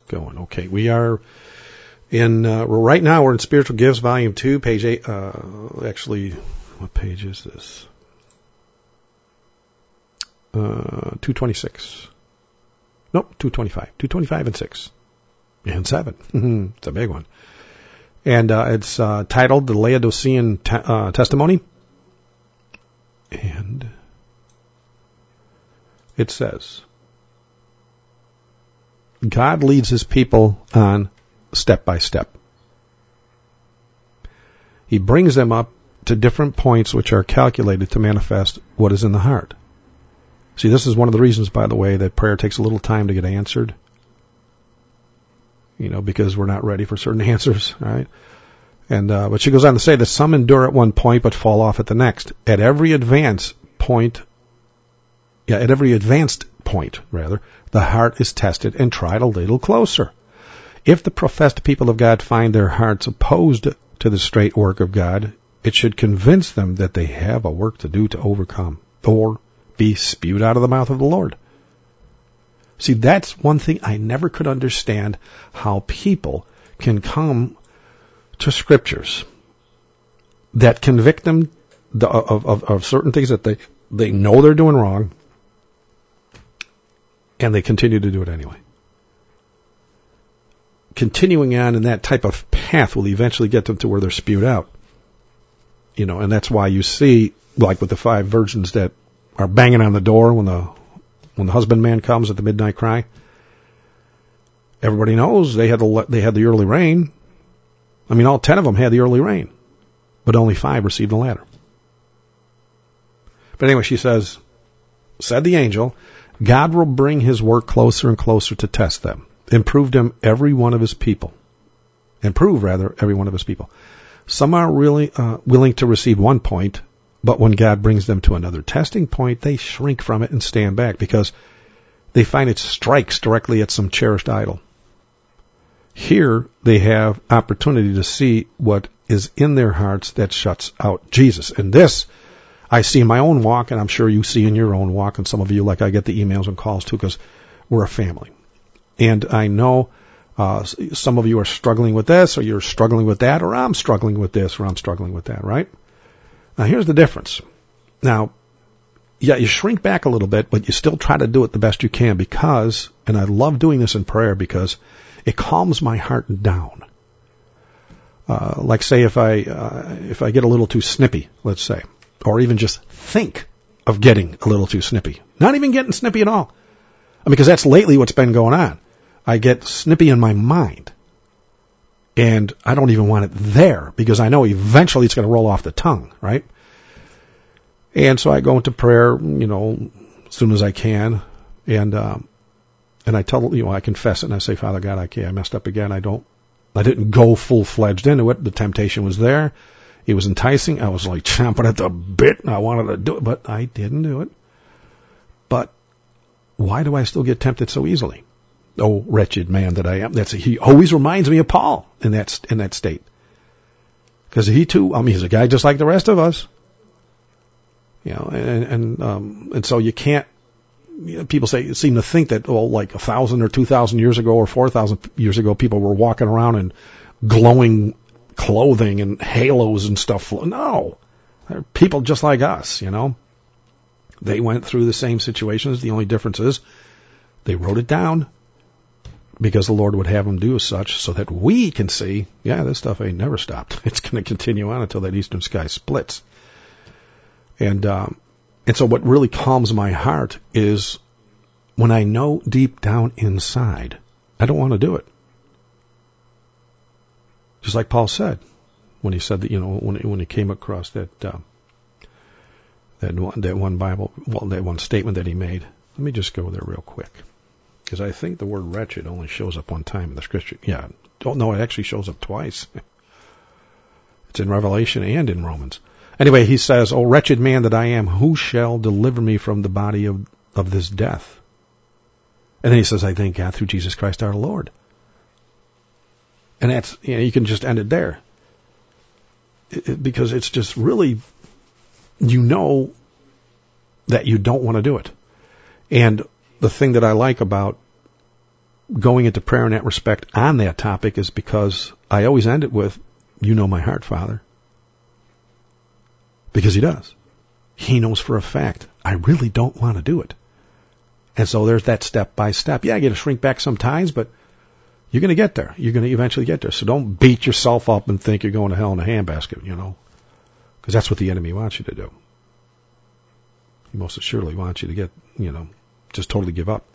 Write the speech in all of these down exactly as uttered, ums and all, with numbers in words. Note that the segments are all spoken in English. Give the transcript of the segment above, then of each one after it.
going. Okay, we are in, uh, right now we're in Spiritual Gifts, Volume two, page eight, uh, actually, what page is this? Uh, two twenty-six. Nope, two twenty-five. two twenty-five and six. And seven. It's a big one. And uh, it's uh, titled The Laodicean te- uh, Testimony. And it says, God leads his people on step by step. He brings them up to different points which are calculated to manifest what is in the heart. See, this is one of the reasons, by the way, that prayer takes a little time to get answered. You know, because we're not ready for certain answers, right? And, uh, but she goes on to say that some endure at one point but fall off at the next. At every advance point, yeah, at every advanced point, rather, the heart is tested and tried a little closer. If the professed people of God find their hearts opposed to the straight work of God, it should convince them that they have a work to do to overcome or be spewed out of the mouth of the Lord. See, that's one thing I never could understand, how people can come to scriptures that convict them of, of, of certain things that they, they know they're doing wrong, and they continue to do it anyway. Continuing on in that type of path will eventually get them to where they're spewed out. You know, and that's why you see, like with the five virgins that are banging on the door when the when the husbandman comes at the midnight cry. Everybody knows they had the they had the early rain. I mean, all ten of them had the early rain, but only five received the latter. But anyway, she says, said the angel, God will bring his work closer and closer to test them, and prove them every one of his people, and prove rather every one of his people. Some are really uh, willing to receive one point, but when God brings them to another testing point, they shrink from it and stand back because they find it strikes directly at some cherished idol. Here they have opportunity to see what is in their hearts that shuts out Jesus. And this I see in my own walk, and I'm sure you see in your own walk, and some of you, like I get the emails and calls too, because we're a family. And I know uh, some of you are struggling with this, or you're struggling with that, or I'm struggling with this, or I'm struggling with that, right? Now, here's the difference. Now, yeah, you shrink back a little bit, but you still try to do it the best you can because, and I love doing this in prayer because it calms my heart down. Uh, like say if I, uh, if I get a little too snippy, let's say, or even just think of getting a little too snippy. Not even getting snippy at all. I mean, because that's lately what's been going on. I get snippy in my mind. And I don't even want it there because I know eventually it's going to roll off the tongue, right? And so I go into prayer, you know, as soon as I can. And, um, and I tell, you know, I confess it and I say, Father God, okay, I messed up again. I don't, I didn't go full-fledged into it. The temptation was there. It was enticing. I was like chomping at the bit and I wanted to do it, but I didn't do it. But why do I still get tempted so easily? Oh, wretched man that I am. That's a, he always reminds me of Paul in that in that state, because he too. I mean, he's a guy just like the rest of us, you know. And and um, and so you can't. You know, people say seem to think that well, like a thousand or two thousand years ago or four thousand years ago, people were walking around in glowing clothing and halos and stuff. No, they're people just like us, you know. They went through the same situations. The only difference is they wrote it down, because the Lord would have them do as such so that we can see, yeah, this stuff ain't never stopped. It's going to continue on until that eastern sky splits. And, um, and so what really calms my heart is when I know deep down inside, I don't want to do it. Just like Paul said, when he said that, you know, when, when he came across that, uh, that one, that one Bible, well, that one statement that he made. Let me just go there real quick. Because I think the word wretched only shows up one time in the scripture. Yeah. Oh, no, it actually shows up twice. It's in Revelation and in Romans. Anyway, he says, O wretched man that I am, who shall deliver me from the body of, of this death? And then he says, I thank God through Jesus Christ our Lord. And that's, you know, you can just end it there. It, it, because it's just really, you know that you don't want to do it. And the thing that I like about going into prayer in that respect on that topic is because I always end it with, you know my heart, Father. Because he does. He knows for a fact, I really don't want to do it. And so there's that step by step. Yeah, you got to shrink back sometimes, but you're going to get there. You're going to eventually get there. So don't beat yourself up and think you're going to hell in a handbasket, you know, because that's what the enemy wants you to do. He most assuredly wants you to get, you know, just totally give up.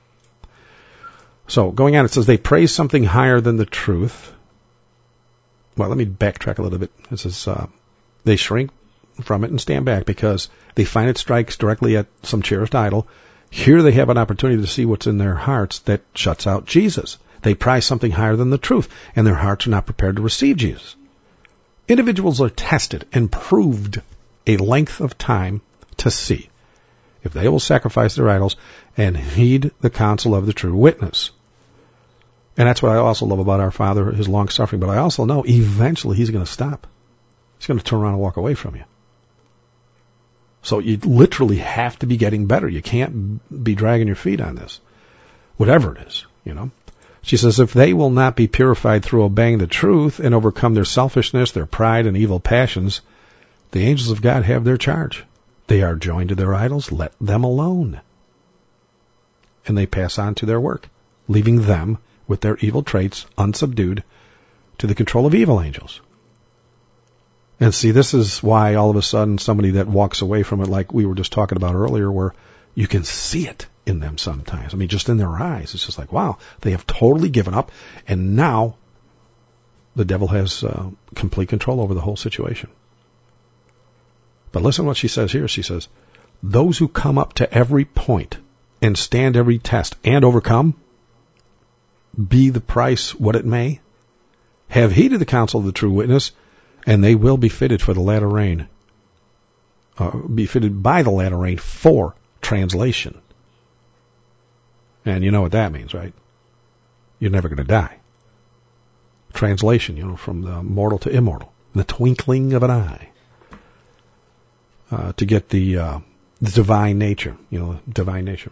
So going on, it says they praise something higher than the truth. Well, let me backtrack a little bit. It says uh, they shrink from it and stand back because they find it strikes directly at some cherished idol. Here they have an opportunity to see what's in their hearts that shuts out Jesus. They prize something higher than the truth, and their hearts are not prepared to receive Jesus. Individuals are tested and proved a length of time to see if they will sacrifice their idols and heed the counsel of the true witness. And that's what I also love about our Father, his long suffering. But I also know eventually he's going to stop. He's going to turn around and walk away from you. So you literally have to be getting better. You can't be dragging your feet on this, whatever it is, you know. She says, if they will not be purified through obeying the truth and overcome their selfishness, their pride, and evil passions, the angels of God have their charge. They are joined to their idols. Let them alone. And they pass on to their work, leaving them with their evil traits unsubdued to the control of evil angels. And see, this is why all of a sudden somebody that walks away from it, like we were just talking about earlier, where you can see it in them sometimes. I mean, just in their eyes. It's just like, wow, they have totally given up. And now the devil has uh, complete control over the whole situation. But listen to what she says here. She says, those who come up to every point and stand every test and overcome, be the price what it may, have heeded the counsel of the true witness, and they will be fitted for the latter rain, uh, be fitted by the latter rain for translation. And you know what that means, right? You're never going to die. Translation, you know, from the mortal to immortal, in the twinkling of an eye, uh, to get the, uh, the divine nature, you know, divine nature.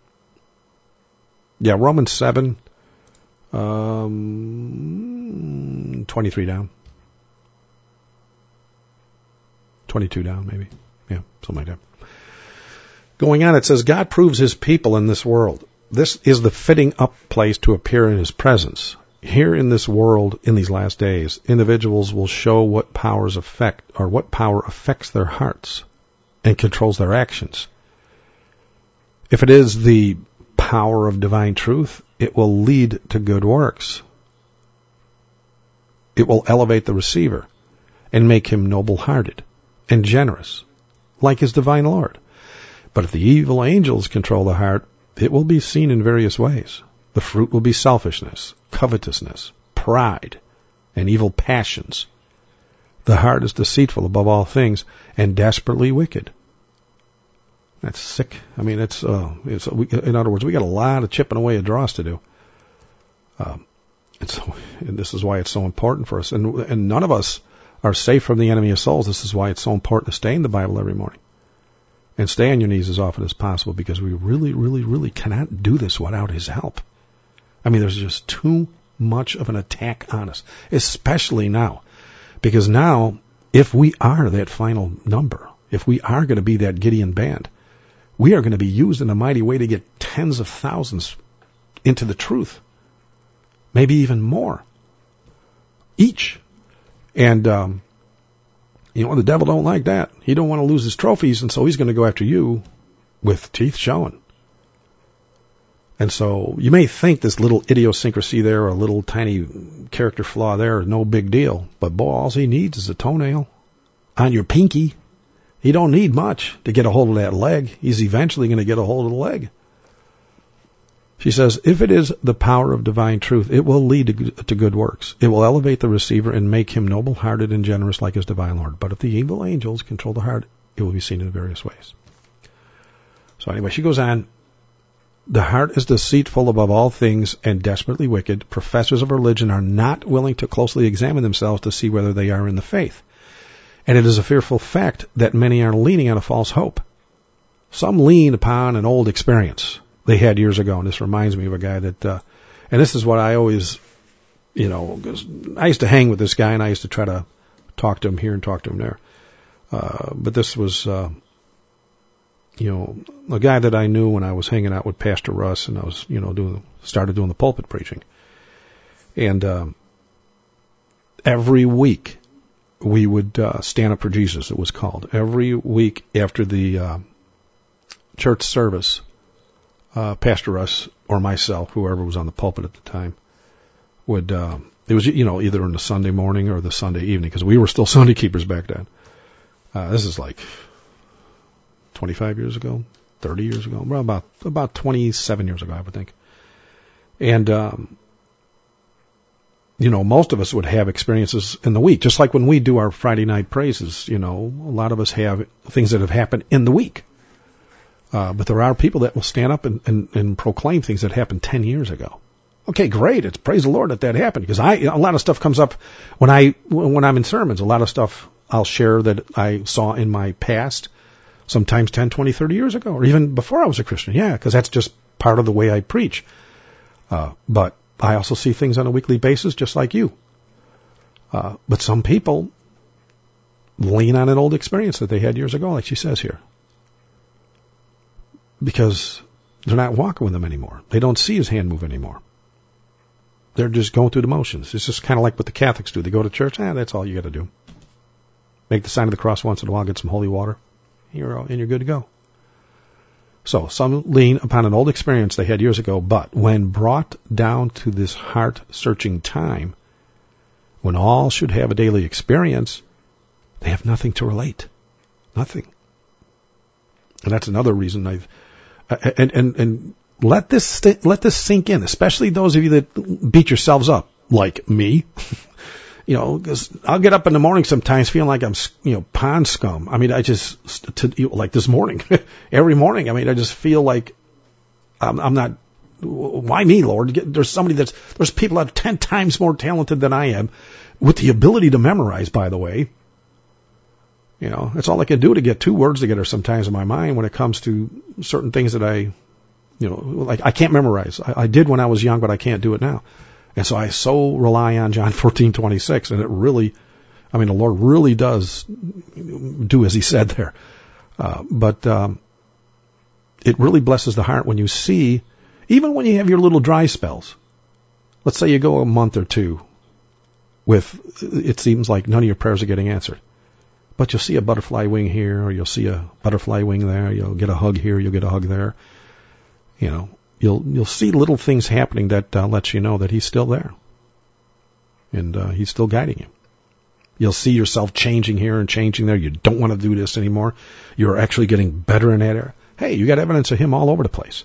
Yeah, Romans seven, um, twenty-three down. twenty-two down, maybe. Yeah, something like that. Going on, it says, God proves his people in this world. This is the fitting up place to appear in his presence. Here in this world, in these last days, individuals will show what powers affect, or what power affects their hearts and controls their actions. If it is the power of divine truth, it will lead to good works. It will elevate the receiver and make him noble-hearted and generous, like his divine Lord. But if the evil angels control the heart, it will be seen in various ways. The fruit will be selfishness, covetousness, pride, and evil passions. The heart is deceitful above all things and desperately wicked. That's sick. I mean, it's, uh, it's we, in other words, we got a lot of chipping away at dross to do. Um, and, so, and this is why it's so important for us. And, and none of us are safe from the enemy of souls. This is why it's so important to stay in the Bible every morning. And stay on your knees as often as possible, because we really, really, really cannot do this without his help. I mean, there's just too much of an attack on us, especially now. Because now, if we are that final number, if we are going to be that Gideon band, we are going to be used in a mighty way to get tens of thousands into the truth. Maybe even more. Each. And, um, you know, the devil don't like that. He don't want to lose his trophies, and so he's going to go after you with teeth showing. And so you may think this little idiosyncrasy there, or a little tiny character flaw there, is no big deal. But boy, all he needs is a toenail on your pinky. He don't need much to get a hold of that leg. He's eventually going to get a hold of the leg. She says, if it is the power of divine truth, it will lead to, to good works. It will elevate the receiver and make him noble-hearted and generous like his divine Lord. But if the evil angels control the heart, it will be seen in various ways. So anyway, she goes on. The heart is deceitful above all things and desperately wicked. Professors of religion are not willing to closely examine themselves to see whether they are in the faith. And it is a fearful fact that many are leaning on a false hope. Some lean upon an old experience they had years ago, and this reminds me of a guy that uh, And this is what I always, you know, 'cause I used to hang with this guy and I used to try to talk to him here and talk to him there. Uh, but this was, uh, you know, a guy that I knew when I was hanging out with Pastor Russ and I was, you know, doing, started doing the pulpit preaching. And, um, every week we would, uh, stand up for Jesus, it was called. Every week after the, uh, church service, uh, Pastor Russ or myself, whoever was on the pulpit at the time, would, uh, it was, you know, either in the Sunday morning or the Sunday evening, because we were still Sunday keepers back then. Uh, this is like twenty-five years ago, thirty years ago, well, about, about twenty-seven years ago, I would think. And, um, you know, most of us would have experiences in the week, just like when we do our Friday night praises, you know, a lot of us have things that have happened in the week. Uh, but there are people that will stand up and, and, and proclaim things that happened ten years ago. Okay, great. It's praise the Lord that that happened, because I, a lot of stuff comes up when I, when I'm in sermons, a lot of stuff I'll share that I saw in my past, sometimes ten, twenty, thirty years ago, or even before I was a Christian. Yeah, because that's just part of the way I preach. Uh, but I also see things on a weekly basis, just like you. Uh, but some people lean on an old experience that they had years ago, like she says here, because they're not walking with him anymore. They don't see his hand move anymore. They're just going through the motions. It's just kind of like what the Catholics do. They go to church, ah, that's all you got to do. Make the sign of the cross once in a while, get some holy water, you're, and you're good to go. So some lean upon an old experience they had years ago, but when brought down to this heart-searching time, when all should have a daily experience, they have nothing to relate. Nothing. And that's another reason I've, uh, and, and, and let this, st- let this sink in, especially those of you that beat yourselves up, like me. You know, because I'll get up in the morning sometimes feeling like I'm, you know, pond scum. I mean, I just, to, you know, like this morning, every morning, I mean, I just feel like I'm, I'm not, why me, Lord? There's somebody that's, there's people that are ten times more talented than I am with the ability to memorize, by the way. You know, that's all I can do to get two words together sometimes in my mind when it comes to certain things that I, you know, like I can't memorize. I, I did when I was young, but I can't do it now. And so I so rely on John fourteen twenty-six, and it really, I mean, the Lord really does do as he said there. Uh, but um, it really blesses the heart when you see, even when you have your little dry spells. Let's say you go a month or two with, it seems like none of your prayers are getting answered. But you'll see a butterfly wing here, or you'll see a butterfly wing there. You'll get a hug here, you'll get a hug there. You know, you'll you'll see little things happening that uh, lets you know that he's still there, and uh, he's still guiding you. You'll see yourself changing here and changing there. You don't want to do this anymore. You're actually getting better in that area. Hey, you got evidence of him all over the place.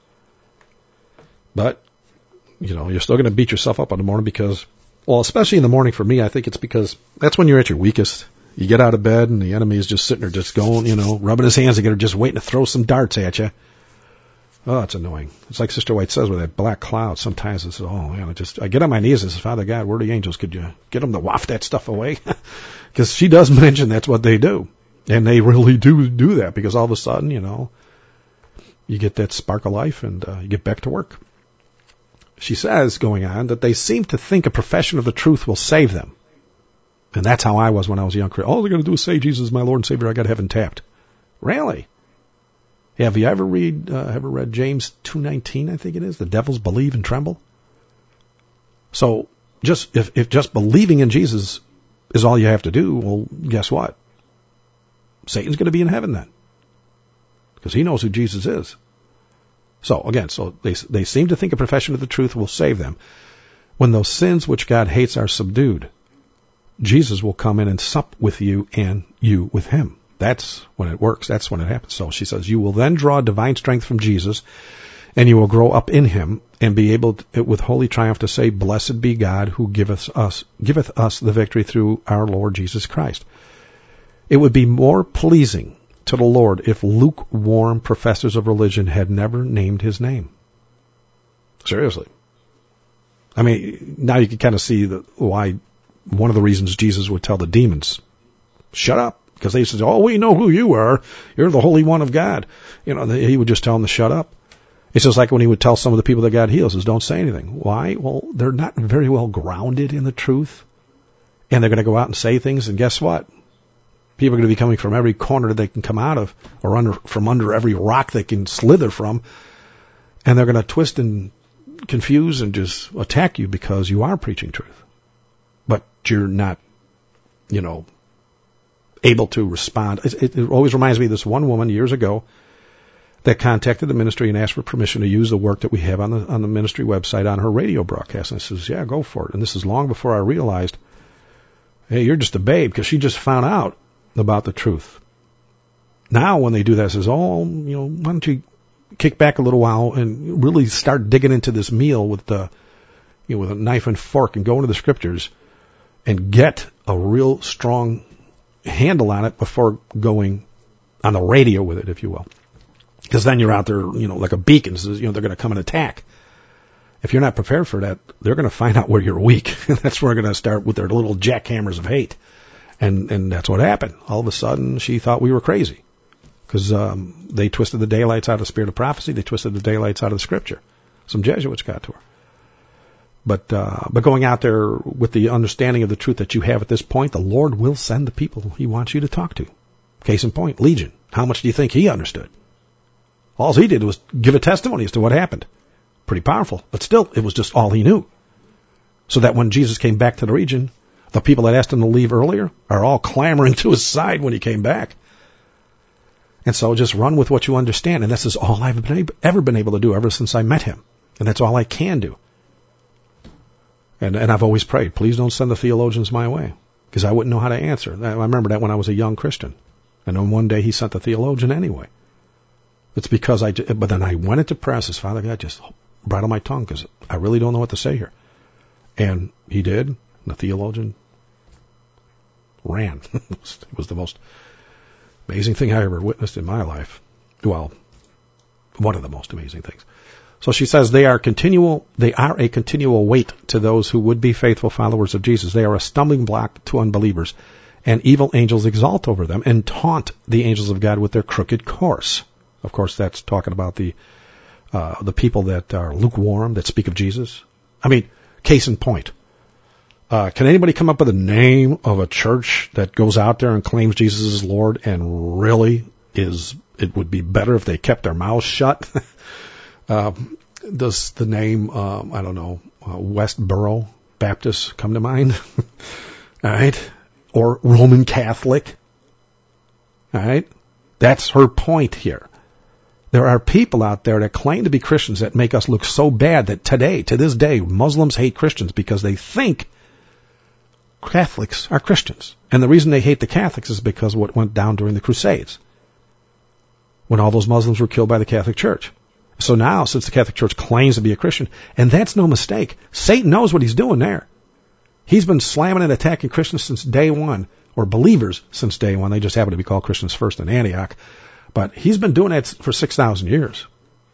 But, you know, you're still going to beat yourself up in the morning because, well, especially in the morning for me, I think it's because that's when you're at your weakest. You get out of bed and the enemy is just sitting there just going, you know, rubbing his hands together, just waiting to throw some darts at you. Oh, it's annoying. It's like Sister White says with that black cloud. Sometimes it's, oh, man, I just, I get on my knees and say, Father God, where are the angels? Could you get them to waft that stuff away? Because she does mention that's what they do. And they really do do that because all of a sudden, you know, you get that spark of life and uh, you get back to work. She says, going on, that they seem to think a profession of the truth will save them. And that's how I was when I was a young Christian. All they're going to do is say, Jesus is my Lord and Savior. I got heaven tapped. Really? Have you ever read, uh, ever read James two nineteen, I think it is? The devils believe and tremble. So just, if, if just believing in Jesus is all you have to do, well, guess what? Satan's going to be in heaven then. Because he knows who Jesus is. So again, so they, they seem to think a profession of the truth will save them. When those sins which God hates are subdued, Jesus will come in and sup with you and you with him. That's when it works. That's when it happens. So she says, you will then draw divine strength from Jesus, and you will grow up in him and be able to, with holy triumph to say, blessed be God who giveth us, giveth us the victory through our Lord Jesus Christ. It would be more pleasing to the Lord if lukewarm professors of religion had never named his name. Seriously. I mean, now you can kind of see the, why one of the reasons Jesus would tell the demons, shut up. Because they said, oh, we know who you are. You're the Holy One of God. You know, he would just tell them to shut up. It's just like when he would tell some of the people that God heals, is don't say anything. Why? Well, they're not very well grounded in the truth. And they're going to go out and say things, and guess what? People are going to be coming from every corner they can come out of, or under from under every rock they can slither from. And they're going to twist and confuse and just attack you because you are preaching truth. But you're not, you know, able to respond. It, it always reminds me of this one woman years ago that contacted the ministry and asked for permission to use the work that we have on the on the ministry website on her radio broadcast. And I says, yeah, go for it. And this is long before I realized, hey, you're just a babe, because she just found out about the truth. Now when they do that, it says, oh, you know, why don't you kick back a little while and really start digging into this meal with the, you know, with a knife and fork, and go into the scriptures and get a real strong handle on it before going on the radio with it, if you will. Because then you're out there, you know, like a beacon. So, you know, they're going to come and attack. If you're not prepared for that, they're going to find out where you're weak. And that's where they're going to start with their little jackhammers of hate. And and that's what happened. All of a sudden, she thought we were crazy. Because um, they twisted the daylights out of the spirit of prophecy. They twisted the daylights out of the scripture. Some Jesuits got to her. But uh, but going out there with the understanding of the truth that you have at this point, the Lord will send the people he wants you to talk to. Case in point, Legion. How much do you think he understood? All he did was give a testimony as to what happened. Pretty powerful. But still, it was just all he knew. So that when Jesus came back to the region, the people that asked him to leave earlier are all clamoring to his side when he came back. And so just run with what you understand. And this is all I've been able, ever been able to do ever since I met him. And that's all I can do. And, and I've always prayed, please don't send the theologians my way, because I wouldn't know how to answer. I remember that when I was a young Christian. And then one day he sent the theologian anyway. It's because I, but then I went into prayer and says, Father God, just bridle my tongue, because I really don't know what to say here. And he did. And the theologian ran. It was the most amazing thing I ever witnessed in my life. Well, one of the most amazing things. So she says they are continual, they are a continual weight to those who would be faithful followers of Jesus. They are a stumbling block to unbelievers, and evil angels exalt over them and taunt the angels of God with their crooked course. Of course, that's talking about the uh, the people that are lukewarm, that speak of Jesus. I mean, case in point. Uh, can anybody come up with a name of a church that goes out there and claims Jesus is Lord and really is, it would be better if they kept their mouths shut? uh, does the name, um, I don't know, uh, Westboro Baptist come to mind? All right. Or Roman Catholic. All right. That's her point here. There are people out there that claim to be Christians that make us look so bad that today, to this day, Muslims hate Christians because they think Catholics are Christians. And the reason they hate the Catholics is because of what went down during the Crusades, when all those Muslims were killed by the Catholic Church. So now, since the Catholic Church claims to be a Christian, and that's no mistake, Satan knows what he's doing there. He's been slamming and attacking Christians since day one, or believers since day one. They just happen to be called Christians first in Antioch. But he's been doing that for six thousand years.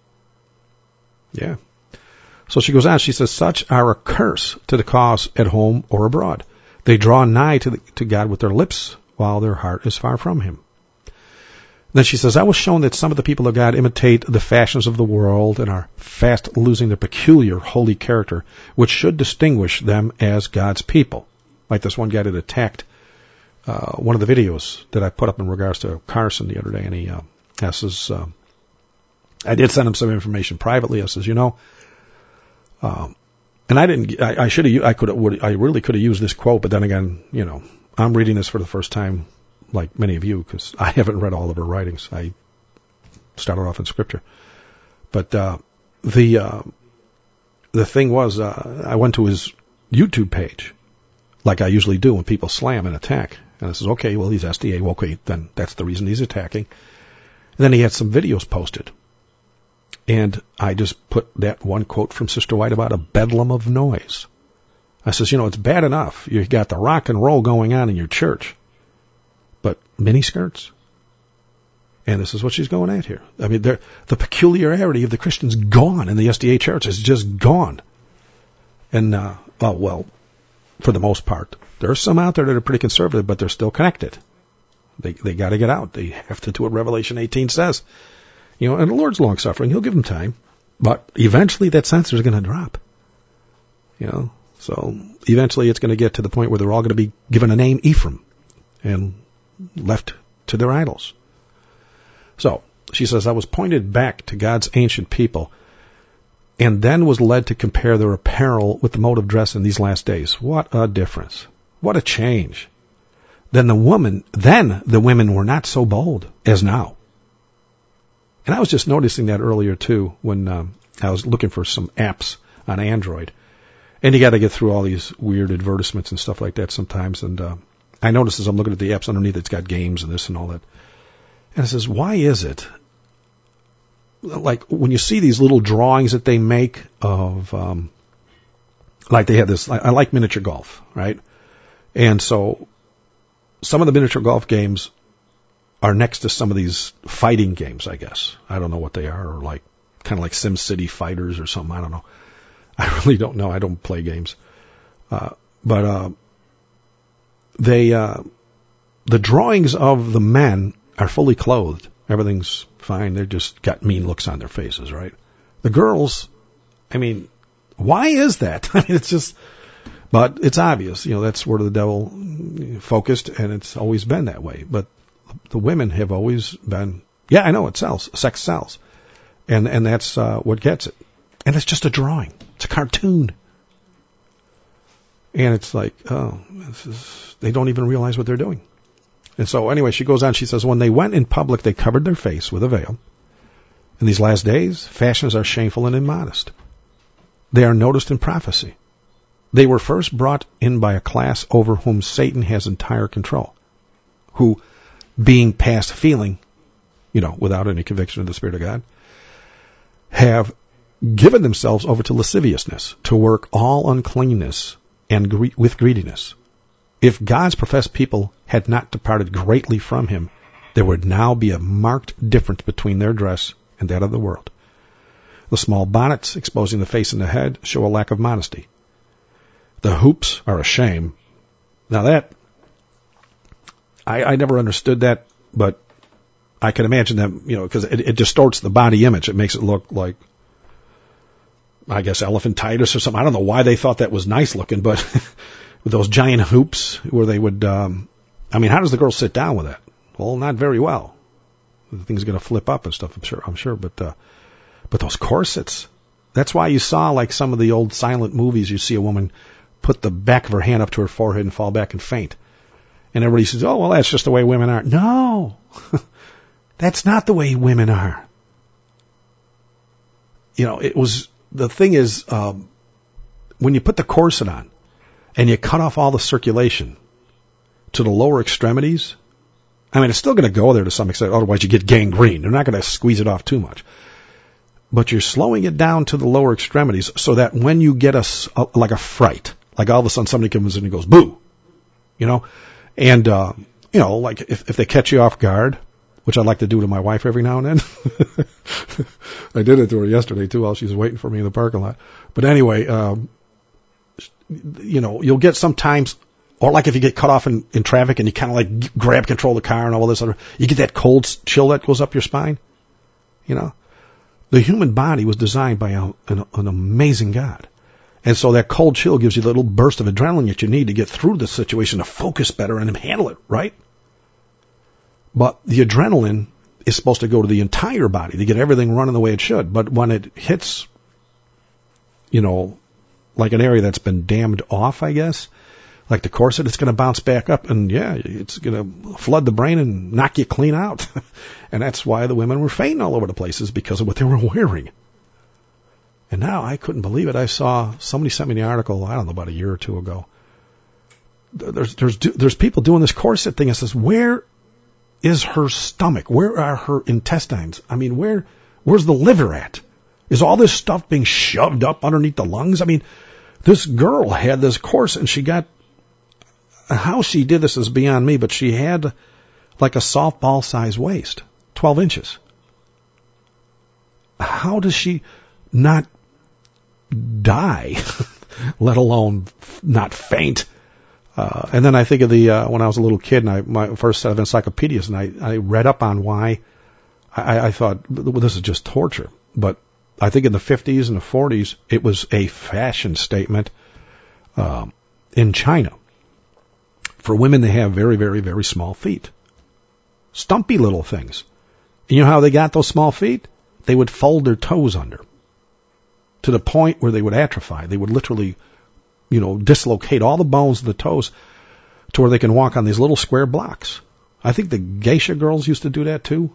Yeah. So she goes on, she says, such are a curse to the cause at home or abroad. They draw nigh to, the, to God with their lips, while their heart is far from him. Then she says, I was shown that some of the people of God imitate the fashions of the world and are fast losing their peculiar holy character, which should distinguish them as God's people. Like this one guy that attacked uh, one of the videos that I put up in regards to Carson the other day, and he uh, says, uh, I did send him some information privately. I says, you know, um, and I didn't, I, I should have, I could have, I really could have used this quote, but then again, you know, I'm reading this for the first time, like many of you, because I haven't read all of her writings. I started off in scripture. But, uh, the, uh, the thing was, uh, I went to his YouTube page, like I usually do when people slam and attack. And I says, okay, well, he's S D A. Well, okay, then that's the reason he's attacking. And then he had some videos posted. And I just put that one quote from Sister White about a bedlam of noise. I says, you know, it's bad enough. You got the rock and roll going on in your church. But miniskirts? And this is what she's going at here. I mean, the peculiarity of the Christians gone in the S D A church is just gone. And, uh, oh, well, for the most part, there are some out there that are pretty conservative, but they're still connected. They they got to get out. They have to do what Revelation eighteen says. You know, and the Lord's long-suffering. He'll give them time. But eventually that censer is going to drop. You know, so eventually it's going to get to the point where they're all going to be given a name Ephraim and left to their idols. So she says, I was pointed back to God's ancient people and then was led to compare their apparel with the mode of dress in these last days. What a difference. What a change. Then the woman, then the women were not so bold as now. And I was just noticing that earlier too when um, I was looking for some apps on Android. And you got to get through all these weird advertisements and stuff like that sometimes. And uh, I noticed as I'm looking at the apps underneath, it's got games and this and all that. And it says, why is it, like when you see these little drawings that they make of, um, like they have this, I, I like miniature golf, right? And so some of the miniature golf games are next to some of these fighting games, I guess. I don't know what they are, or like, kind of like Sim City Fighters or something. I don't know. I really don't know. I don't play games. Uh, but, uh, they, uh, the drawings of the men are fully clothed. Everything's fine. They've just got mean looks on their faces, right? The girls, I mean, why is that? I mean, it's just, but it's obvious, you know, that's where the devil focused, and it's always been that way. But the women have always been, yeah, I know it sells. Sex sells. And, and that's, uh, what gets it. And it's just a drawing. It's a cartoon. And it's like, oh, this is, they don't even realize what they're doing. And so anyway, she goes on, she says, when they went in public, they covered their face with a veil. In these last days, fashions are shameful and immodest. They are noticed in prophecy. They were first brought in by a class over whom Satan has entire control, who, being past feeling, you know, without any conviction of the Spirit of God, have given themselves over to lasciviousness, to work all uncleanness and gre- with greediness. If God's professed people had not departed greatly from him, there would now be a marked difference between their dress and that of the world. The small bonnets exposing the face and the head show a lack of modesty. The hoops are a shame. Now that, I, I never understood that, but I can imagine that, you know, because it, it distorts the body image. It makes it look like, I guess, elephantitis or something. I don't know why they thought that was nice looking, but with those giant hoops where they would, um, I mean, how does the girl sit down with that? Well, not very well. The thing's going to flip up and stuff, I'm sure, I'm sure, but, uh, but those corsets, that's why you saw like some of the old silent movies, you see a woman put the back of her hand up to her forehead and fall back and faint. And everybody says, oh, well, that's just the way women are. No, that's not the way women are. You know, it was, the thing is, um, when you put the corset on and you cut off all the circulation to the lower extremities, I mean, it's still going to go there to some extent. Otherwise, you get gangrene. They're not going to squeeze it off too much. But you're slowing it down to the lower extremities so that when you get a, a like a fright, like all of a sudden somebody comes in and goes, boo, you know, and, uh, you know, like if, if they catch you off guard, which I like to do to my wife every now and then. I did it to her yesterday, too, while she was waiting for me in the parking lot. But anyway, um, you know, you'll get sometimes, or like if you get cut off in, in traffic and you kind of like grab control of the car and all this other, you get that cold chill that goes up your spine. You know, the human body was designed by a, an, an amazing God. And so that cold chill gives you a little burst of adrenaline that you need to get through the situation, to focus better and handle it, right? But the adrenaline is supposed to go to the entire body to get everything running the way it should. But when it hits, you know, like an area that's been dammed off, I guess, like the corset, it's going to bounce back up, and yeah, it's going to flood the brain and knock you clean out. And that's why the women were fainting all over the places, because of what they were wearing. And now I couldn't believe it. I saw, somebody sent me the article, I don't know, about a year or two ago. There's, there's, there's people doing this corset thing. It says, where is her stomach? Where are her intestines? I mean, where, where's the liver at? Is all this stuff being shoved up underneath the lungs? I mean, this girl had this corset and she got, how she did this is beyond me, but she had like a softball size waist, twelve inches. How does she not die, let alone not faint? Uh, and then I think of the, uh, when I was a little kid and I, my first set of encyclopedias, and I, I read up on why I, I thought, well, this is just torture. But I think in the fifties and the forties, it was a fashion statement um, in China for women to have very, very, very small feet. Stumpy little things. You know how they got those small feet? They would fold their toes under to the point where they would atrophy. They would literally, you know, dislocate all the bones of the toes to where they can walk on these little square blocks. I think the geisha girls used to do that too.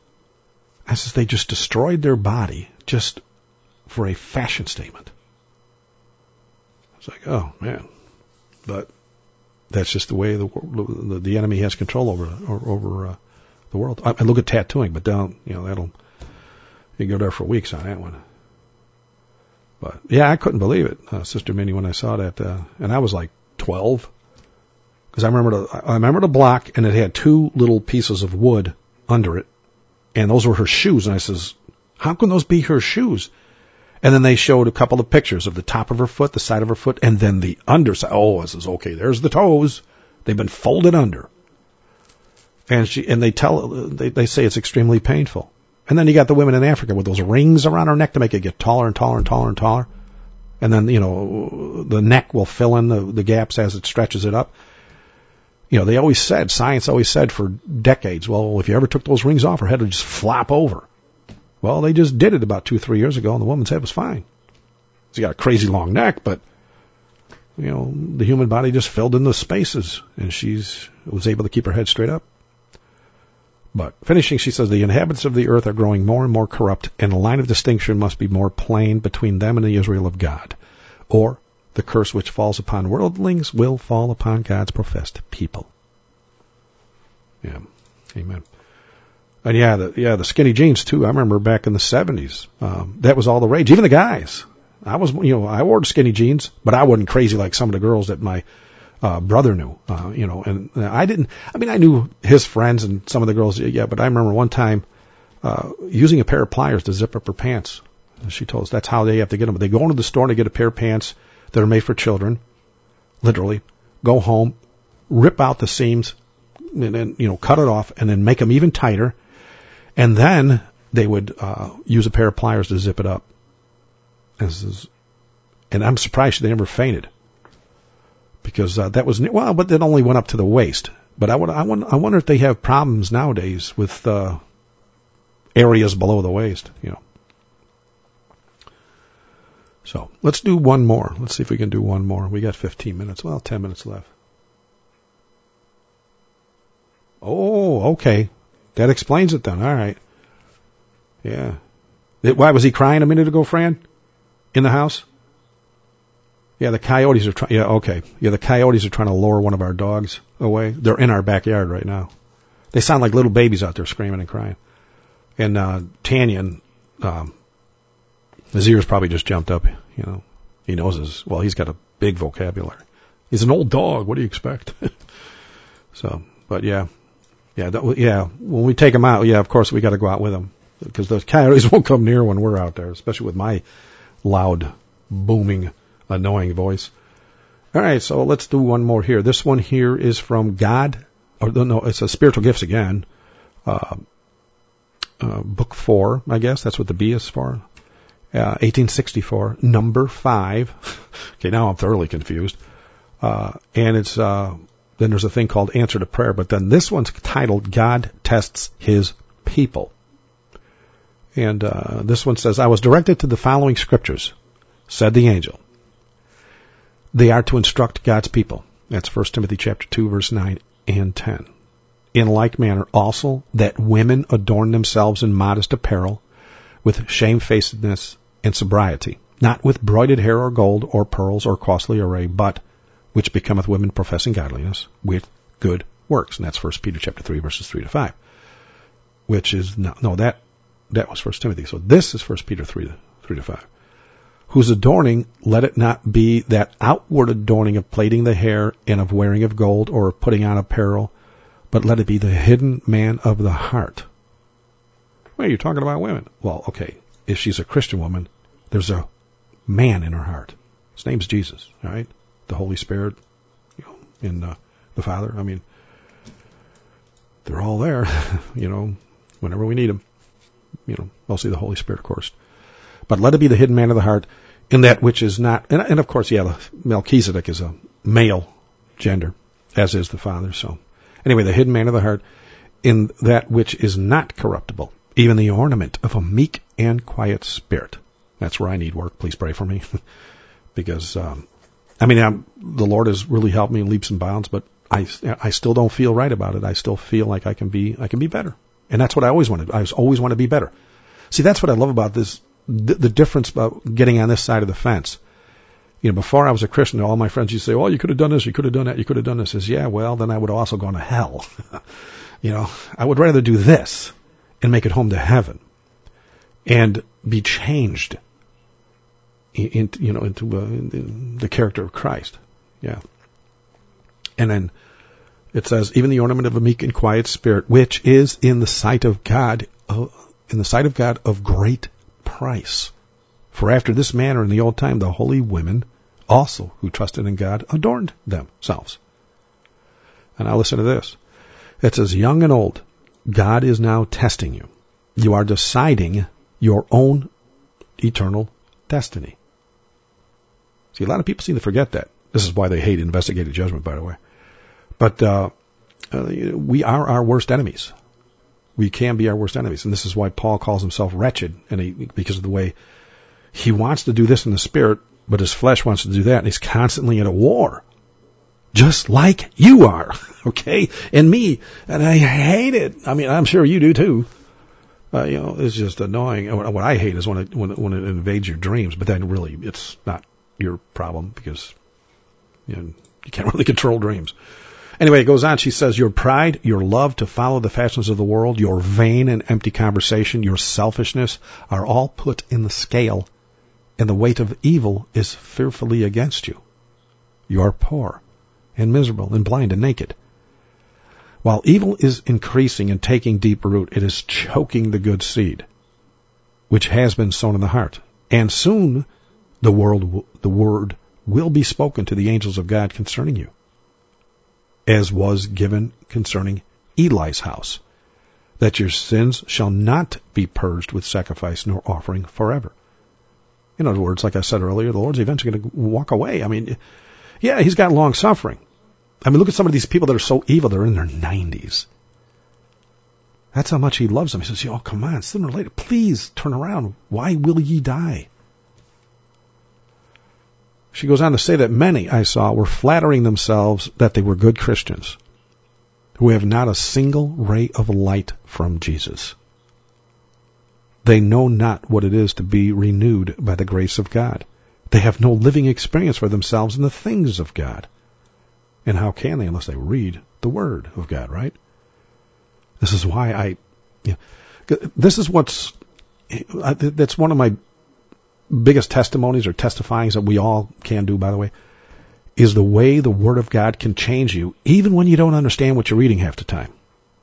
I says they just destroyed their body just for a fashion statement. It's like, oh man, but that's just the way the the, the enemy has control over over uh, the world. I, I look at tattooing, but don't you know that'll you go there for weeks on that one. But yeah, I couldn't believe it, uh, Sister Minnie, when I saw that, uh, and I was like twelve, because I remember the I remember the block, and it had two little pieces of wood under it, and those were her shoes. And I says, how can those be her shoes? And then they showed a couple of pictures of the top of her foot, the side of her foot, and then the underside. Oh, I says, okay, there's the toes. They've been folded under. And she and they tell they they say it's extremely painful. And then you got the women in Africa with those rings around her neck to make it get taller and taller and taller and taller. And then, you know, the neck will fill in the, the gaps as it stretches it up. You know, they always said, science always said for decades, well, if you ever took those rings off, her head would just flop over. Well, they just did it about two, three years ago, and the woman's head was fine. She got a crazy long neck, but, you know, the human body just filled in the spaces, and she's was able to keep her head straight up. But finishing, she says, the inhabitants of the earth are growing more and more corrupt, and the line of distinction must be more plain between them and the Israel of God. Or the curse which falls upon worldlings will fall upon God's professed people. Yeah, amen. And yeah, the, yeah, the skinny jeans too. I remember back in the seventies, um, that was all the rage. Even the guys. I was, you know, I wore skinny jeans, but I wasn't crazy like some of the girls that my Uh, brother knew, uh, you know, and I didn't, I mean, I knew his friends and some of the girls, yeah, but I remember one time, uh, using a pair of pliers to zip up her pants. She told us that's how they have to get them. They go into the store and they get a pair of pants that are made for children, literally, go home, rip out the seams, and then, you know, cut it off and then make them even tighter. And then they would, uh, use a pair of pliers to zip it up. This is, and I'm surprised they never fainted. Because uh, that was, well, but it only went up to the waist. But I, would, I, wonder, I wonder if they have problems nowadays with uh, areas below the waist, you know. So let's do one more. Let's see if we can do one more. We got fifteen minutes. Well, ten minutes left. Oh, okay. That explains it then. All right. Yeah. Why was he crying a minute ago, Fran? In the house? Yeah, the coyotes are trying, yeah, okay. Yeah, the coyotes are trying to lure one of our dogs away. They're in our backyard right now. They sound like little babies out there screaming and crying. And, uh, Tanyan, um, his ears probably just jumped up, you know. He knows his, well, he's got a big vocabulary. He's an old dog. What do you expect? So, but yeah. Yeah, that, yeah, when we take him out, yeah, of course we got to go out with him. Because the coyotes won't come near when we're out there, especially with my loud, booming, annoying voice. All right, so let's do one more here. This one here is from God, or no, it's a Spiritual Gifts again. Uh, uh, book four, I guess. That's what the B is for. Uh, eighteen sixty-four, number five. Okay, now I'm thoroughly confused. Uh, and it's, uh, then there's a thing called Answer to Prayer, but then this one's titled God Tests His People. And, uh, this one says, I was directed to the following scriptures, said the angel. They are to instruct God's people. That's First Timothy chapter two, verse nine and ten. In like manner also that women adorn themselves in modest apparel, with shamefacedness and sobriety, not with broided hair or gold or pearls or costly array, but which becometh women professing godliness with good works. And that's First Peter chapter three, verses three to five. Which is, no, no that that was First Timothy. So this is First Peter three to five. Whose adorning, let it not be that outward adorning of plaiting the hair and of wearing of gold or of putting on apparel, but let it be the hidden man of the heart. Wait, you're talking about women. Well, okay, if she's a Christian woman, there's a man in her heart. His name's Jesus, all right? The Holy Spirit, you know, and uh, the Father. I mean, they're all there, you know, whenever we need them. You know, mostly the Holy Spirit, of course. But let it be the hidden man of the heart in that which is not, and, and of course, yeah, Melchizedek is a male gender, as is the Father. So anyway, the hidden man of the heart in that which is not corruptible, even the ornament of a meek and quiet spirit. That's where I need work. Please pray for me. Because, um, I mean, I'm, the Lord has really helped me in leaps and bounds, but I, I still don't feel right about it. I still feel like I can be, I can be better. And that's what I always wanted. I always want to be better. See, that's what I love about this, the, the difference about getting on this side of the fence. You know, before I was a Christian, all my friends used to say, oh, you could have done this, you could have done that, you could have done this. I says, yeah, well, then I would have also gone to hell. You know, I would rather do this and make it home to heaven and be changed in, you know, into uh, in the character of Christ. Yeah. And then it says, even the ornament of a meek and quiet spirit, which is in the sight of God, uh, in the sight of God of great price. For after this manner in the old time, the holy women also who trusted in God adorned themselves. And now listen to this. It says, young and old, God is now testing you. You are deciding your own eternal destiny. See, a lot of people seem to forget that. This is why they hate investigative judgment, by the way. But uh, uh, we are our worst enemies. We can be our worst enemies. And this is why Paul calls himself wretched, and he, because of the way he wants to do this in the spirit, but his flesh wants to do that, and he's constantly in a war. Just like you are, okay? And me, and I hate it. I mean, I'm sure you do too. Uh, you know, it's just annoying. What I hate is when it, when it, when it invades your dreams, but then really it's not your problem because you know, you can't really control dreams. Anyway, it goes on. She says, your pride, your love to follow the fashions of the world, your vain and empty conversation, your selfishness are all put in the scale, and the weight of evil is fearfully against you. You are poor and miserable and blind and naked. While evil is increasing and taking deep root, it is choking the good seed, which has been sown in the heart. And soon the world, the word will be spoken to the angels of God concerning you, as was given concerning Eli's house, that your sins shall not be purged with sacrifice nor offering forever. In other words, like I said earlier, the Lord's eventually going to walk away. I mean, yeah, he's got long suffering. I mean, look at some of these people that are so evil. They're in their nineties. That's how much he loves them. He says, oh, come on, sooner or later, please turn around. Why will ye die? She goes on to say that many I saw were flattering themselves that they were good Christians who have not a single ray of light from Jesus. They know not what it is to be renewed by the grace of God. They have no living experience for themselves in the things of God. And how can they unless they read the Word of God, right? This is why I, you know, this is what's, that's one of my biggest testimonies or testifyings that we all can do, by the way, is the way the Word of God can change you, even when you don't understand what you're reading half the time.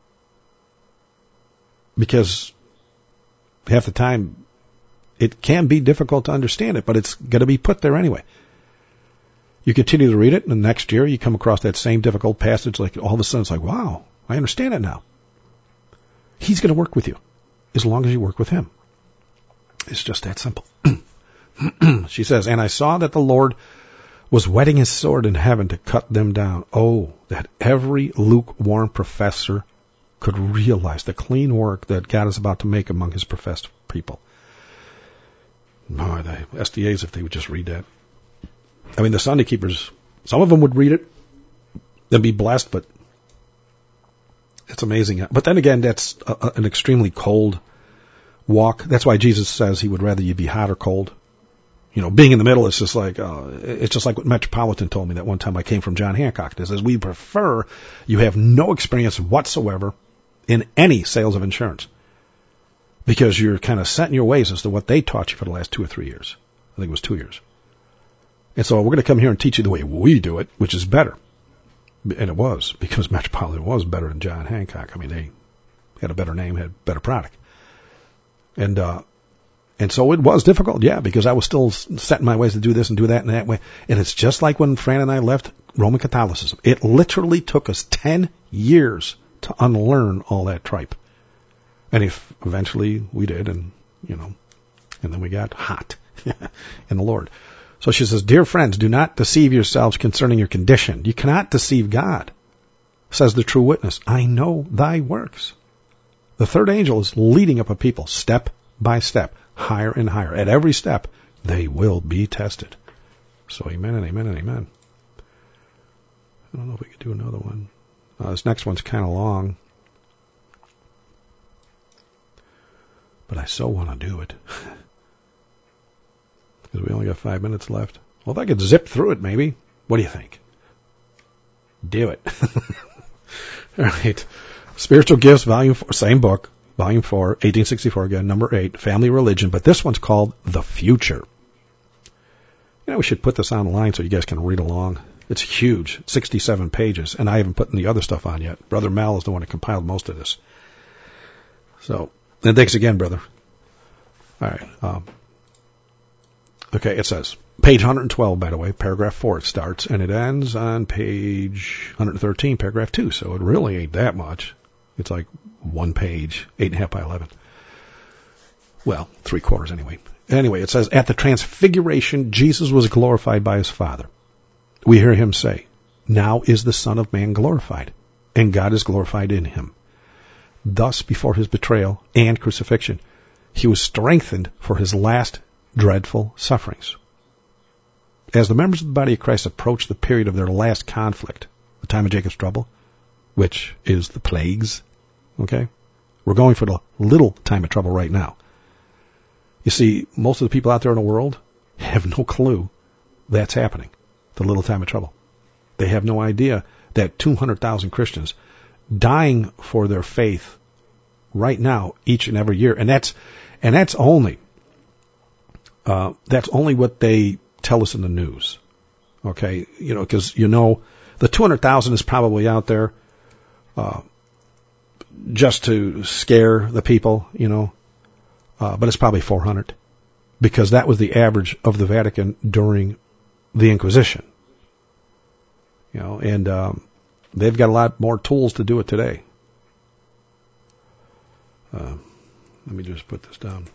Because half the time, it can be difficult to understand it, but it's going to be put there anyway. You continue to read it, and the next year you come across that same difficult passage, like all of a sudden it's like, wow, I understand it now. He's going to work with you, as long as you work with him. It's just that simple. She says, and I saw that the Lord was whetting his sword in heaven to cut them down. Oh, that every lukewarm professor could realize the clean work that God is about to make among his professed people. Oh, the S D As, if they would just read that. I mean, the Sunday keepers, some of them would read it and be blessed, but it's amazing. But then again, that's a, a, an extremely cold walk. That's why Jesus says he would rather you be hot or cold. You know, being in the middle is just like, uh, it's just like what Metropolitan told me that one time I came from John Hancock. It says, we prefer you have no experience whatsoever in any sales of insurance because you're kind of set in your ways as to what they taught you for the last two or three years. I think it was two years. And so we're going to come here and teach you the way we do it, which is better. And it was, because Metropolitan was better than John Hancock. I mean, they had a better name, had a better product. And, uh, and so it was difficult, yeah, because I was still set in my ways to do this and do that and that way. And it's just like when Fran and I left Roman Catholicism. It literally took us ten years to unlearn all that tripe. And if eventually we did, and, you know, And then we got hot in the Lord. So she says, dear friends, do not deceive yourselves concerning your condition. You cannot deceive God, says the true witness. I know thy works. The third angel is leading up a people step by step, higher and higher. At every step, they will be tested. So amen and amen and amen. I don't know if we could do another one. Uh, this next one's kind of long. But I so want to do it. Because we only got five minutes left. Well, if I could zip through it, maybe. What do you think? Do it. All right. Spiritual Gifts, Volume four, same book, Volume four, eighteen sixty-four, again, number eight, Family Religion. But this one's called The Future. You know, we should put this online so you guys can read along. It's huge, sixty-seven pages, and I haven't put any other stuff on yet. Brother Mel is the one that compiled most of this. So, and thanks again, brother. All right. Um, okay, it says, page one twelve, by the way, paragraph four it starts, and it ends on page one thirteen, paragraph two, so it really ain't that much. It's like one page, eight and a half by eleven. Well, three quarters anyway. Anyway, it says, at the transfiguration, Jesus was glorified by his Father. We hear him say, now is the Son of Man glorified, and God is glorified in him. Thus, before his betrayal and crucifixion, he was strengthened for his last dreadful sufferings. As the members of the body of Christ approach the period of their last conflict, the time of Jacob's trouble, which is the plagues, okay? We're going for the little time of trouble right now. You see, most of the people out there in the world have no clue that's happening, the little time of trouble. They have no idea that two hundred thousand Christians dying for their faith right now, each and every year, and that's and that's only uh, that's only what they tell us in the news. Okay, you know, because you know the two hundred thousand is probably out there uh, just to scare the people, you know. Uh, but it's probably four hundred, because that was the average of the Vatican during the Inquisition. You know, and um, they've got a lot more tools to do it today. Uh, let me just put this down.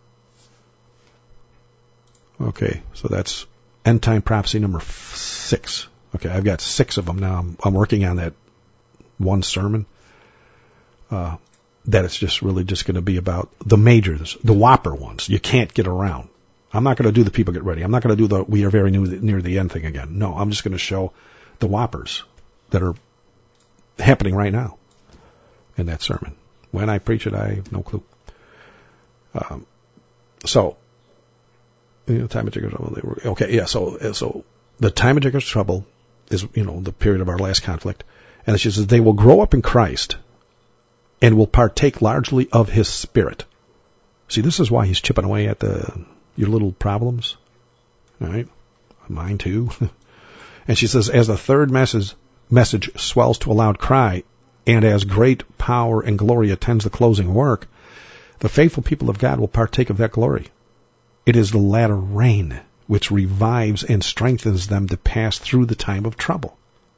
Okay, so that's End Time Prophecy number f- six. Okay, I've got six of them now. I'm, I'm working on that one sermon. Uh, that it's just really just going to be about the majors, the whopper ones. You can't get around. I'm not going to do the people get ready. I'm not going to do the we are very new, near the end thing again. No, I'm just going to show the whoppers that are happening right now in that sermon. When I preach it, I have no clue. Um, so, you know, time of Jacob's trouble. Okay, yeah. So, so the time of Jacob's trouble is, you know, the period of our last conflict, and it says they will grow up in Christ and will partake largely of his Spirit. See, this is why he's chipping away at the your little problems. All right? Mine too. And she says, as the third message, message swells to a loud cry, and as great power and glory attends the closing work, the faithful people of God will partake of that glory. It is the latter rain which revives and strengthens them to pass through the time of trouble.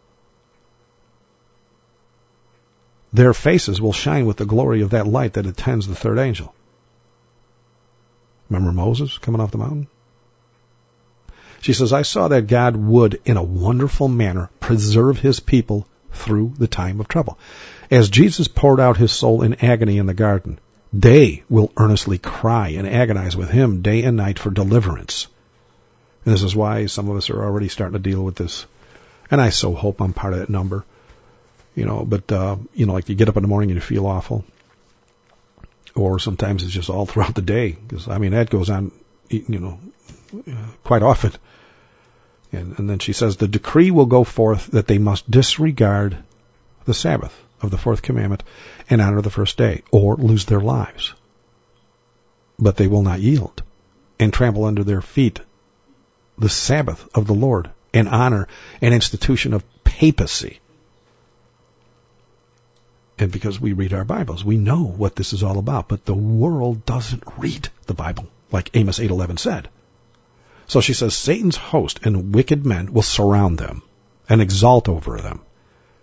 Their faces will shine with the glory of that light that attends the third angel. Remember Moses coming off the mountain? She says, I saw that God would, in a wonderful manner, preserve his people through the time of trouble. As Jesus poured out his soul in agony in the garden, they will earnestly cry and agonize with him day and night for deliverance. And this is why some of us are already starting to deal with this. And I so hope I'm part of that number. You know, but, uh, you know, like you get up in the morning and you feel awful. Or sometimes it's just all throughout the day. Because, I mean, that goes on, you know, quite often. And, and then she says, the decree will go forth that they must disregard the Sabbath of the fourth commandment and honor the first day, or lose their lives. But they will not yield and trample under their feet the Sabbath of the Lord and honor an institution of papacy. And because we read our Bibles, we know what this is all about. But the world doesn't read the Bible, like Amos eight eleven said. So she says, Satan's host and wicked men will surround them and exalt over them,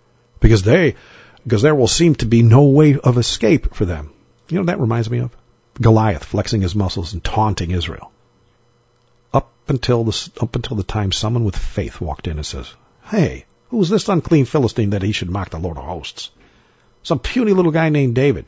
because they, because there will seem to be no way of escape for them. You know what that reminds me of? Goliath flexing his muscles and taunting Israel. Up until the, up until the time someone with faith walked in and says, hey, who's this unclean Philistine that he should mock the Lord of hosts? Some puny little guy named David.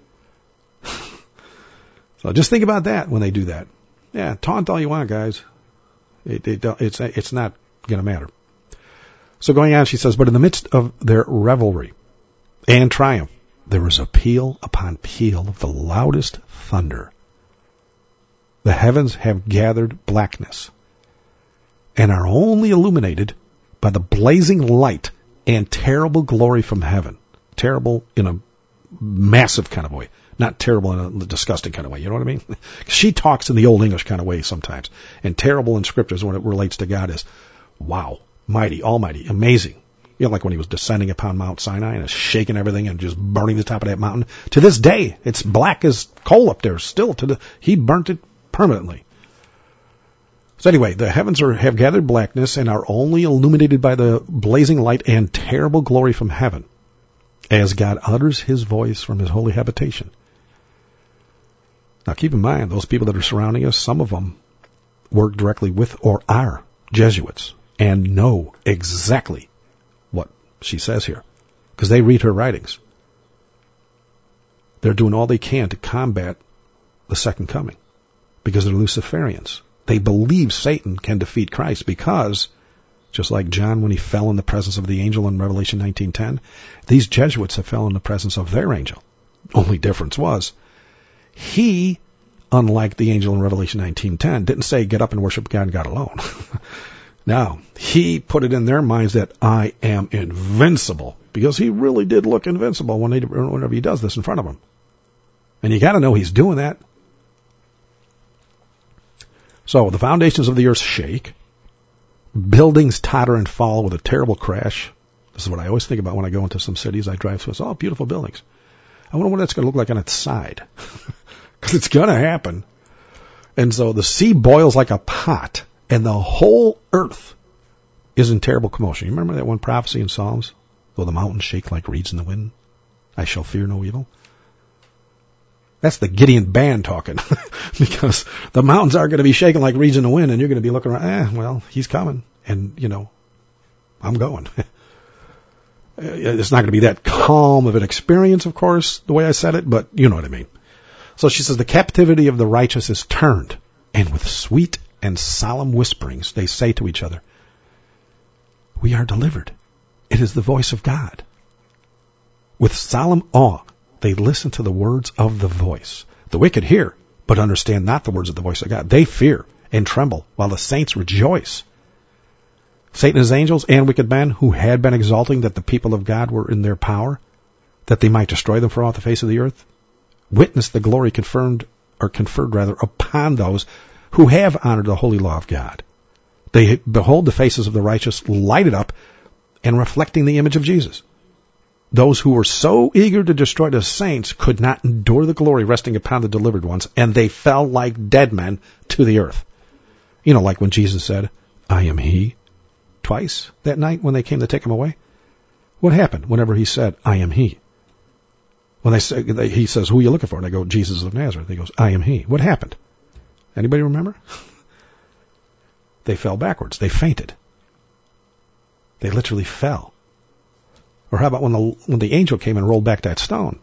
So just think about that when they do that. Yeah, taunt all you want, guys. It, it, it's, it's not going to matter. So going on, she says, but in the midst of their revelry and triumph, there was a peal upon peal of the loudest thunder. The heavens have gathered blackness and are only illuminated by the blazing light and terrible glory from heaven. Terrible in a massive kind of way. Not terrible in a disgusting kind of way. You know what I mean? She talks in the Old English kind of way sometimes. And terrible in scriptures when it relates to God is, wow, mighty, almighty, amazing. You know, like when he was descending upon Mount Sinai and shaking everything and just burning the top of that mountain. To this day, it's black as coal up there still. To the, he burnt it permanently. So anyway, the heavens are, have gathered blackness and are only illuminated by the blazing light and terrible glory from heaven, as God utters his voice from his holy habitation. Now keep in mind, those people that are surrounding us, some of them work directly with or are Jesuits and know exactly what she says here, because they read her writings. They're doing all they can to combat the second coming, because they're Luciferians. They believe Satan can defeat Christ because, just like John when he fell in the presence of the angel in Revelation nineteen ten, these Jesuits have fell in the presence of their angel. Only difference was, he, unlike the angel in Revelation nineteen ten, didn't say get up and worship God and God alone. No, he put it in their minds that I am invincible, because he really did look invincible when he, whenever he does this in front of them. And you got to know he's doing that. So the foundations of the earth shake. Buildings totter and fall with a terrible crash. This is what I always think about when I go into some cities I drive through. It's all beautiful buildings. I wonder what that's going to look like on its side. Because it's going to happen. And so the sea boils like a pot, and the whole earth is in terrible commotion. You remember that one prophecy in Psalms? Though the mountains shake like reeds in the wind, I shall fear no evil. That's the Gideon band talking. Because the mountains are going to be shaking like reeds in the wind, and you're going to be looking around, eh, well, he's coming. And, you know, I'm going. It's not going to be that calm of an experience, of course, the way I said it, but you know what I mean. So she says, the captivity of the righteous is turned, and with sweet and solemn whisperings they say to each other, we are delivered. It is the voice of God. With solemn awe they listen to the words of the voice. The wicked hear, but understand not the words of the voice of God. They fear and tremble, while the saints rejoice. Satan and his angels and wicked men, who had been exalting that the people of God were in their power, that they might destroy them from off the face of the earth, witness the glory confirmed, or conferred rather, upon those who have honored the holy law of God. They behold the faces of the righteous lighted up and reflecting the image of Jesus. Those who were so eager to destroy the saints could not endure the glory resting upon the delivered ones, and they fell like dead men to the earth. You know, like when Jesus said, I am he, twice that night when they came to take him away. What happened whenever he said, I am he? When they say, he says, who are you looking for? And they go, Jesus of Nazareth. He goes, I am he. What happened? Anybody remember? They fell backwards. They fainted. They literally fell. Or how about when the when the angel came and rolled back that stone?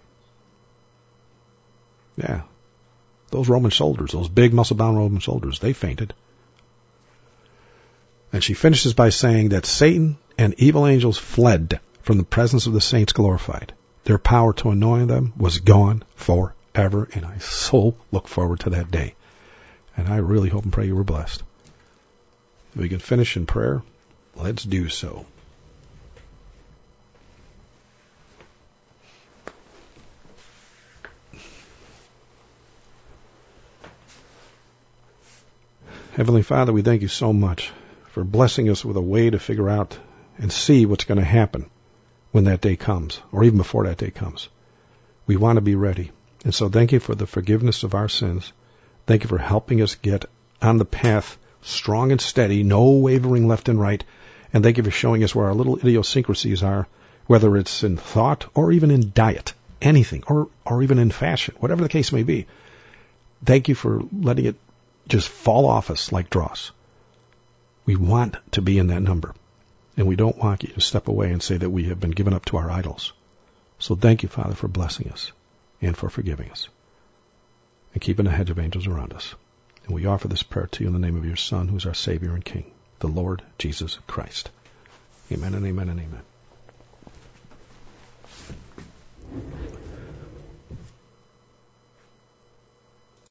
Yeah. Those Roman soldiers, those big muscle-bound Roman soldiers, they fainted. And she finishes by saying that Satan and evil angels fled from the presence of the saints glorified. Their power to annoy them was gone forever, and I so look forward to that day. And I really hope and pray you were blessed. If we can finish in prayer, let's do so. Heavenly Father, we thank you so much for blessing us with a way to figure out and see what's going to happen when that day comes, or even before that day comes. We want to be ready. And so thank you for the forgiveness of our sins. Thank you for helping us get on the path strong and steady, no wavering left and right. And thank you for showing us where our little idiosyncrasies are, whether it's in thought or even in diet, anything, or, or even in fashion, whatever the case may be. Thank you for letting it just fall off us like dross. We want to be in that number. And we don't want you to step away and say that we have been given up to our idols. So thank you, Father, for blessing us and for forgiving us and keeping a hedge of angels around us. And we offer this prayer to you in the name of your Son, who is our Savior and King, the Lord Jesus Christ. Amen and amen and amen.